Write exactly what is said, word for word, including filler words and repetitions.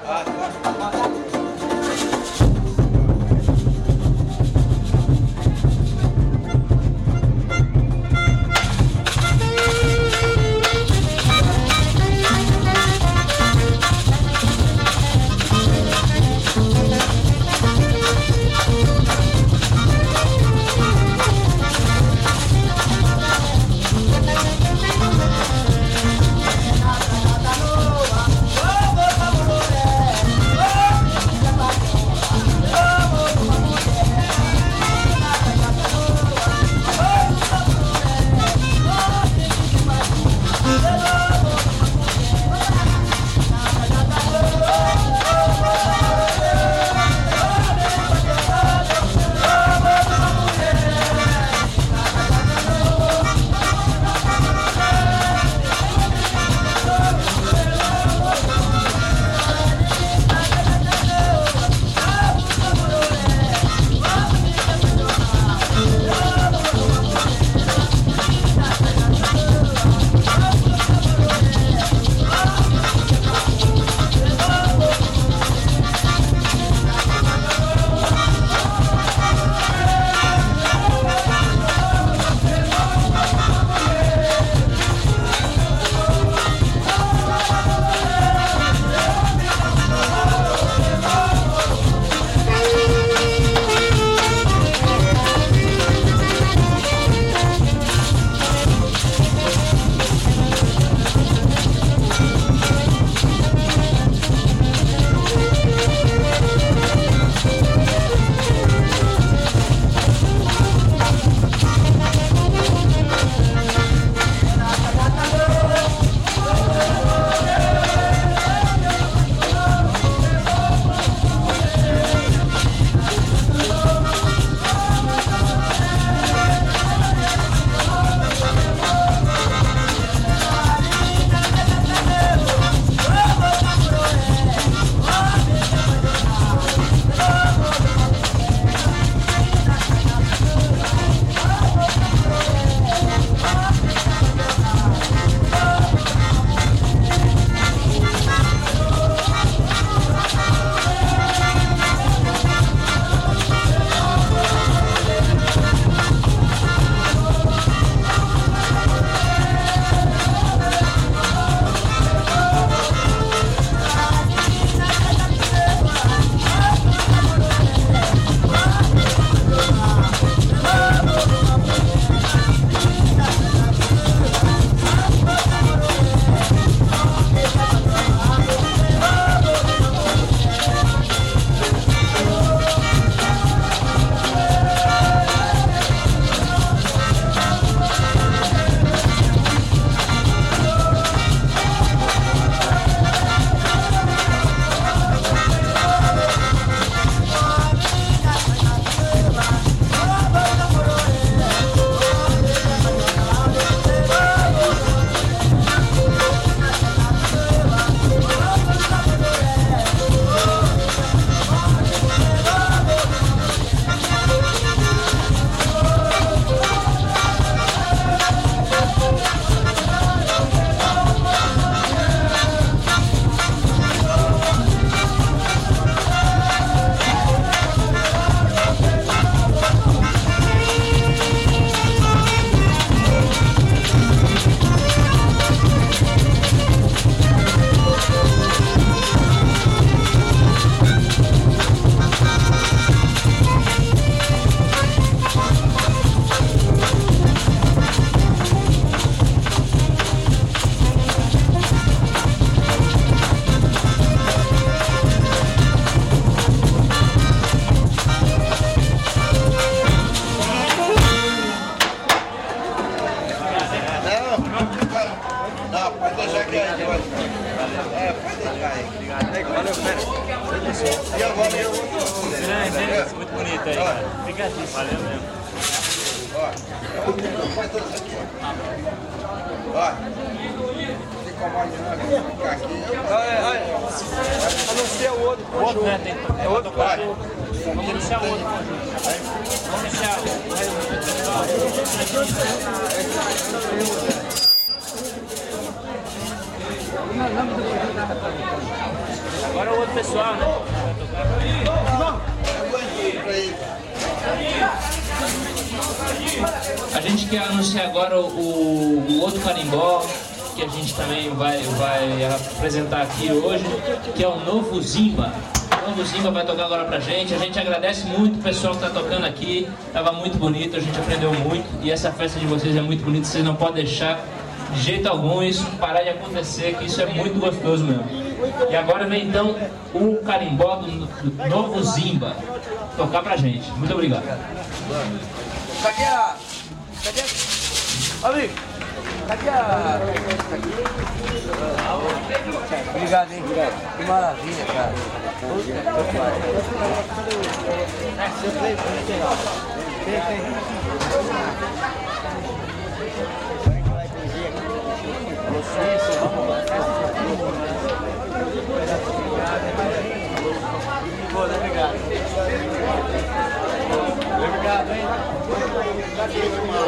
Anuncia o outro conjunto. Outro, né? Tem, é outro conjunto. Vamos iniciar o outro conjunto. Vamos iniciar o Agora é o outro pessoal, né? A gente quer anunciar agora o, o outro carimbó que a gente também vai, vai apresentar aqui hoje, que é o Novo Zimba. O Novo Zimba vai tocar agora pra gente. A gente agradece muito o pessoal que tá tocando aqui. Tava muito bonito, a gente aprendeu muito. E essa festa de vocês é muito bonita, vocês não podem deixar de jeito algum isso parar de acontecer, que isso é muito gostoso mesmo. E agora vem então o carimbó do, do Novo Zimba tocar pra gente. Muito obrigado. Cadê a... Cadê a... Amigo, cadê a... Obrigado, hein? Que maravilha, cara. Tem, tem. Obrigado, hein?